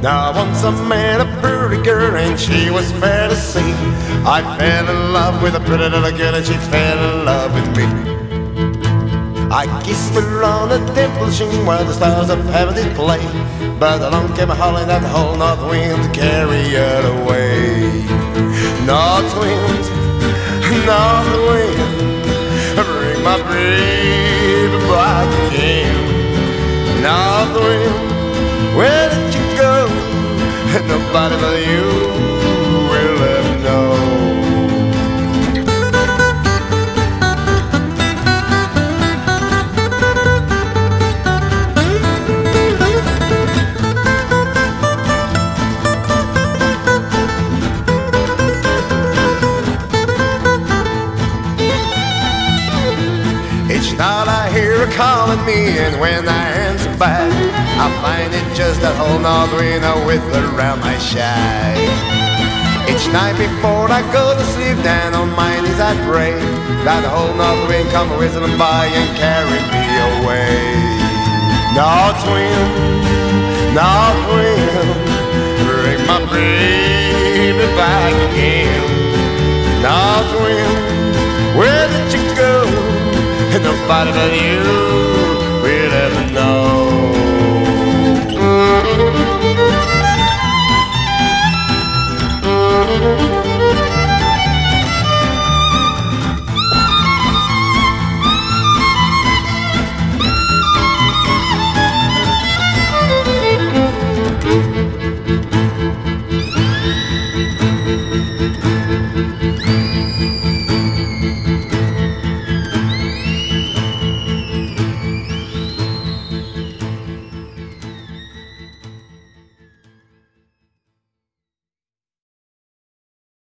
Now once I met a pretty girl and she was fair to see. I fell in love with a pretty little girl and she fell in love with me. I kissed her on the dimple chin where the stars of heaven did play, but along came a howling that whole north wind to carry her away. North wind, north wind, bring my baby back again. North wind, where did you go? Nobody but you will ever know. Each night I hear her calling me, and when I answer back, I find it just that whole north wind with around my shack. Each night before I go to sleep, down on my knees I pray that the whole north wind come whistling by and carry me away. North wind, bring my baby back again. North wind, where did you go? Nobody but you